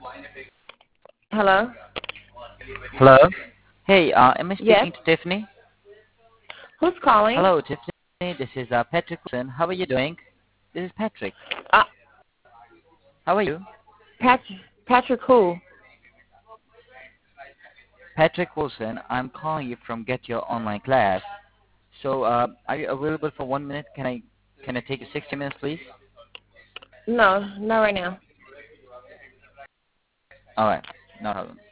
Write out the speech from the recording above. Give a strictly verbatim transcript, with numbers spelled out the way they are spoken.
Hello? Hello. Hey, uh, am I Yes? speaking to Tiffany? Who's calling? Hello, Tiffany. This is uh, Patrick Wilson. How are you doing? This is Patrick. Uh, How are you? Patrick, Patrick who? Patrick Wilson. I'm calling you from Get Your Online Class. So, uh, are you available for one minute? Can I can I take you sixty minutes, please? No, not right now. All right. No problem.